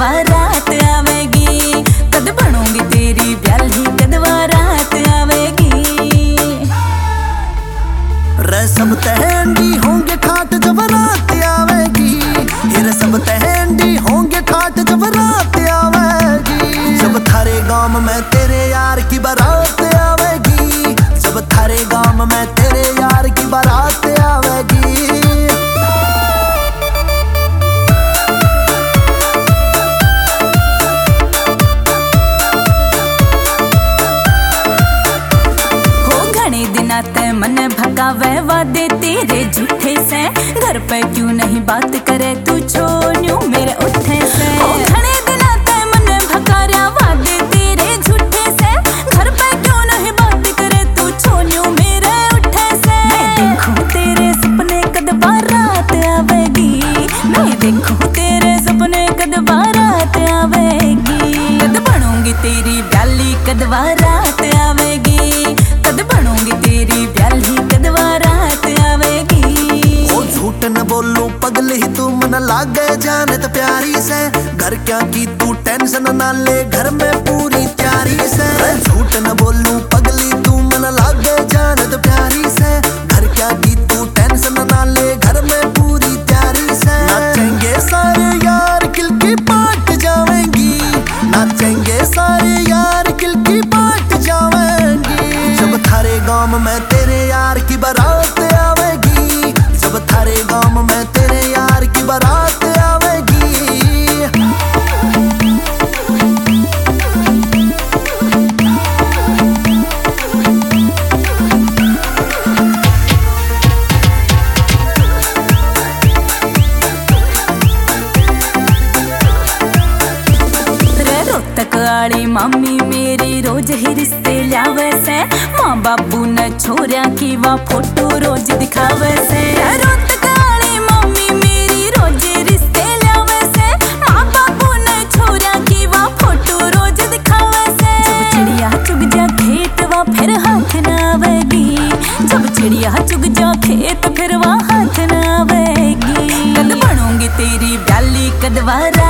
बारात आवेगी, कद बनूंगी तेरी ब्याली कद बारात आवेगी। रे सब तहंडी होंगे खाट जब रात आवेगी, रे सब तहंडी होंगे खाट जब रात आवेगी। जब थारे गांव में तेरे यार की बारात आवेगी, जब थारे गांव में तेरे यार की बारात आवेगी। ते मन भगावे वादे तेरे झूठे से, घर पे क्यों नहीं बात करे तू छोन्यू मेरे उठे से। घणे दिन ते मन भगाया वादे तेरे झूठे से, घर पे क्यों नहीं बात करे तू छोन्यू मेरे उठे से। मैं देखूं तेरे सपने कद बारात आवेगी, मैं देखूं तेरे सपने कद बारात आवेगी। कद बनूंगी तेरी ब्याली कद बारात आवेगी, कद बनूंगी तेरी ब्याली कद बारात आवेगी। ओ झूठ न बोलूं पगली तू मन लागे जाने तो प्यारी से, घर क्या की तू टेंशन ना ले घर में पूरी तैयारी से। झूठ न बोलूं पगली तू मन लागे जाने तो प्यारी से, घर क्या की तू टेंशन ना ले घर में पूरी तैयारी से। नाचेंगे सारे यार किल की पाट जावेंगी, नाचेंगे सारे यार किल की पाट जावेंगी। जब थारे गांव में तेरे यार की बारात आवेगी, जब थारे गांव में तेरे यार की बारात आवेगी। रोहतक वाली मामी मेरी रोज ही रिश्ते लावे से, माँ बापू न छोरिया की वा फोटो रोज दिखावे से। रोहतक वाली मामी मेरी रोज रिश्ते लावे से, माँ बापू न छोरिया की वा फोटो रोज दिखावे से। जब चिड़िया चुग जा खेत वा फिर हाथ न आवेगी, जब चिड़िया चुग जा खेत फिर वा हाथ न आवेगी। कद बनूंगी तेरी ब्याली कद बारात